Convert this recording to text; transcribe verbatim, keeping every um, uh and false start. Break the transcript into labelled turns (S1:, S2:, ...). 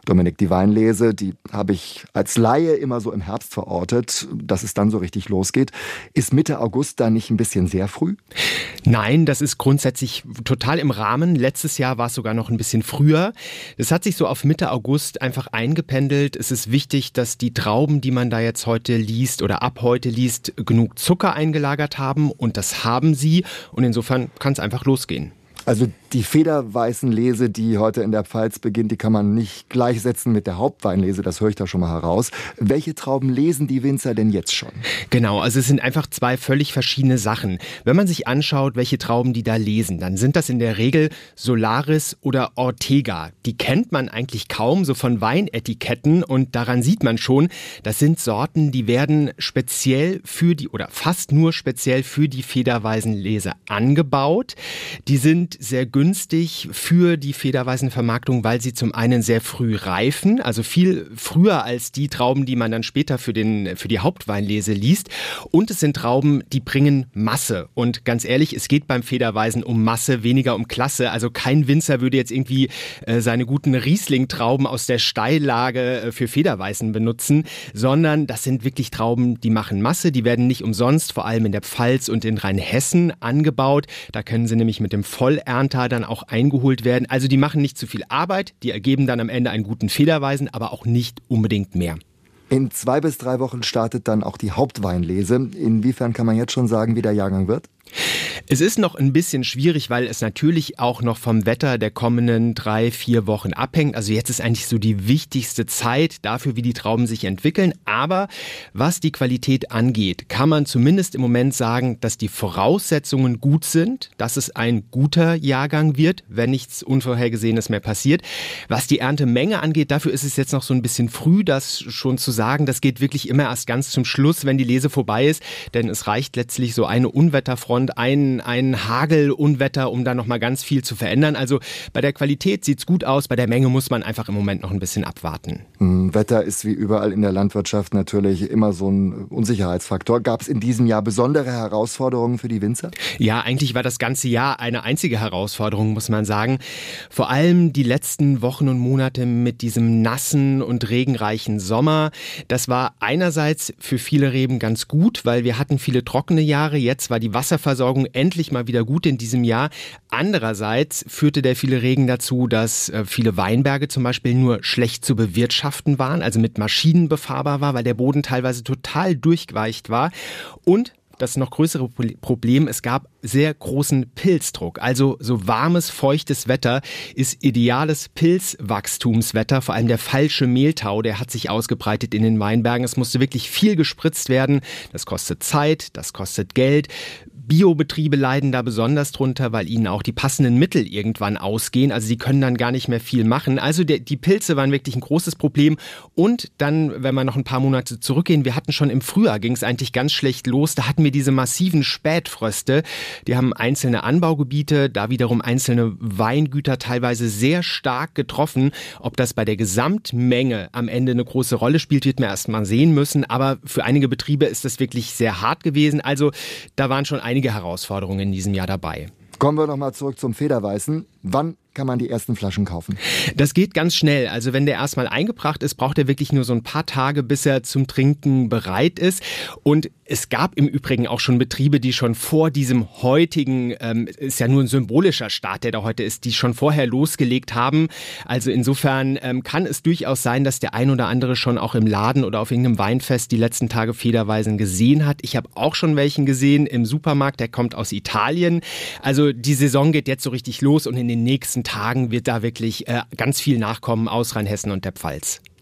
S1: Dominik, die Weinlese, die habe ich als Laie immer so im Herbst verortet, dass es dann so richtig losgeht. Ist Mitte August da nicht ein bisschen sehr früh?
S2: Nein, das ist grundsätzlich total im Rahmen. Letztes Jahr war es sogar noch ein bisschen früher. Es hat sich so auf Mitte August einfach eingependelt. Es ist wichtig, dass die Trauben, die man da jetzt heute liest oder ab heute liest, genug Zucker eingelagert haben. Und das haben sie. Und insofern kann es einfach losgehen.
S1: Also die Federweißenlese, die heute in der Pfalz beginnt, die kann man nicht gleichsetzen mit der Hauptweinlese, das höre ich da schon mal heraus. Welche Trauben lesen die Winzer denn jetzt schon?
S2: Genau, also es sind einfach zwei völlig verschiedene Sachen. Wenn man sich anschaut, welche Trauben die da lesen, dann sind das in der Regel Solaris oder Ortega. Die kennt man eigentlich kaum, so von Weinetiketten, und daran sieht man schon, das sind Sorten, die werden speziell für die, oder fast nur speziell für die Federweißenlese angebaut. Die sind sehr günstig für die Federweißenvermarktung, weil sie zum einen sehr früh reifen, also viel früher als die Trauben, die man dann später für, den, für die Hauptweinlese liest. Und es sind Trauben, die bringen Masse. Und ganz ehrlich, es geht beim Federweißen um Masse, weniger um Klasse. Also kein Winzer würde jetzt irgendwie äh, seine guten Riesling-Trauben aus der Steillage äh, für Federweißen benutzen, sondern das sind wirklich Trauben, die machen Masse. Die werden nicht umsonst, vor allem in der Pfalz und in Rheinhessen, angebaut. Da können sie nämlich mit dem Vollernter dann auch eingeholt werden. Also die machen nicht zu viel Arbeit, die ergeben dann am Ende einen guten Federweißen, aber auch nicht unbedingt mehr.
S1: In zwei bis drei Wochen startet dann auch die Hauptweinlese. Inwiefern kann man jetzt schon sagen, wie der Jahrgang wird?
S2: Es ist noch ein bisschen schwierig, weil es natürlich auch noch vom Wetter der kommenden drei, vier Wochen abhängt. Also jetzt ist eigentlich so die wichtigste Zeit dafür, wie die Trauben sich entwickeln. Aber was die Qualität angeht, kann man zumindest im Moment sagen, dass die Voraussetzungen gut sind, dass es ein guter Jahrgang wird, wenn nichts Unvorhergesehenes mehr passiert. Was die Erntemenge angeht, dafür ist es jetzt noch so ein bisschen früh, das schon zu sagen. Das geht wirklich immer erst ganz zum Schluss, wenn die Lese vorbei ist. Denn es reicht letztlich so eine Unwetterfront, ein, ein Hagelunwetter, um da nochmal ganz viel zu verändern. Also bei der Qualität sieht's gut aus, bei der Menge muss man einfach im Moment noch ein bisschen abwarten.
S1: Wetter ist wie überall in der Landwirtschaft natürlich immer so ein Unsicherheitsfaktor. Gab es in diesem Jahr besondere Herausforderungen für die Winzer?
S2: Ja, eigentlich war das ganze Jahr eine einzige Herausforderung, muss man sagen. Vor allem die letzten Wochen und Monate mit diesem nassen und regenreichen Sommer. Das war einerseits für viele Reben ganz gut, weil wir hatten viele trockene Jahre. Jetzt war die Wasserversorgung endlich mal wieder gut in diesem Jahr. Andererseits führte der viele Regen dazu, dass viele Weinberge zum Beispiel nur schlecht zu bewirtschaften waren, also mit Maschinen befahrbar war, weil der Boden teilweise total durchgeweicht war. Und das noch größere Problem, es gab sehr großen Pilzdruck. Also so warmes, feuchtes Wetter ist ideales Pilzwachstumswetter. Vor allem der falsche Mehltau, der hat sich ausgebreitet in den Weinbergen. Es musste wirklich viel gespritzt werden. Das kostet Zeit, das kostet Geld. Biobetriebe leiden da besonders drunter, weil ihnen auch die passenden Mittel irgendwann ausgehen. Also sie können dann gar nicht mehr viel machen. Also der, die Pilze waren wirklich ein großes Problem. Und dann, wenn wir noch ein paar Monate zurückgehen, wir hatten schon im Frühjahr, ging es eigentlich ganz schlecht los. Da hatten wir diese massiven Spätfröste. Die haben einzelne Anbaugebiete, da wiederum einzelne Weingüter teilweise sehr stark getroffen. Ob das bei der Gesamtmenge am Ende eine große Rolle spielt, wird man erst mal sehen müssen. Aber für einige Betriebe ist das wirklich sehr hart gewesen. Also da waren schon einige Herausforderungen in diesem Jahr dabei.
S1: Kommen wir noch mal zurück zum Federweißen. Wann kann man die ersten Flaschen kaufen?
S2: Das geht ganz schnell. Also wenn der erstmal eingebracht ist, braucht er wirklich nur so ein paar Tage, bis er zum Trinken bereit ist. Und es gab im Übrigen auch schon Betriebe, die schon vor diesem heutigen, ähm, ist ja nur ein symbolischer Start, der da heute ist, die schon vorher losgelegt haben. Also insofern ähm, kann es durchaus sein, dass der ein oder andere schon auch im Laden oder auf irgendeinem Weinfest die letzten Tage Federweißen gesehen hat. Ich habe auch schon welchen gesehen im Supermarkt, der kommt aus Italien. Also die Saison geht jetzt so richtig los und in den nächsten Tagen wird da wirklich äh, ganz viel nachkommen aus Rheinhessen und der Pfalz.